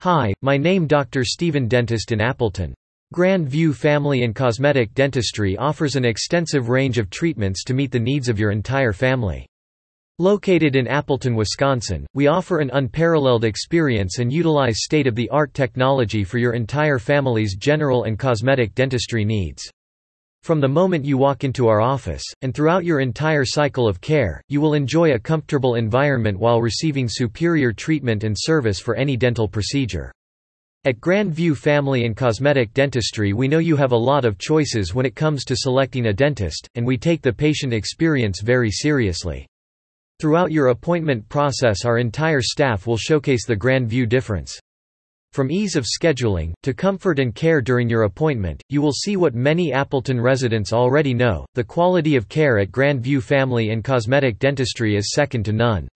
Hi, my name Dr. Stephen, dentist in Appleton. Grand View Family and Cosmetic Dentistry offers an extensive range of treatments to meet the needs of your entire family. Located in Appleton, Wisconsin, we offer an unparalleled experience and utilize state-of-the-art technology for your entire family's general and cosmetic dentistry needs. From the moment you walk into our office, and throughout your entire cycle of care, you will enjoy a comfortable environment while receiving superior treatment and service for any dental procedure. At Grand View Family and Cosmetic Dentistry, we know you have a lot of choices when it comes to selecting a dentist, and we take the patient experience very seriously. Throughout your appointment process, our entire staff will showcase the Grand View difference. From ease of scheduling, to comfort and care during your appointment, you will see what many Appleton residents already know: the quality of care at Grand View Family and Cosmetic Dentistry is second to none.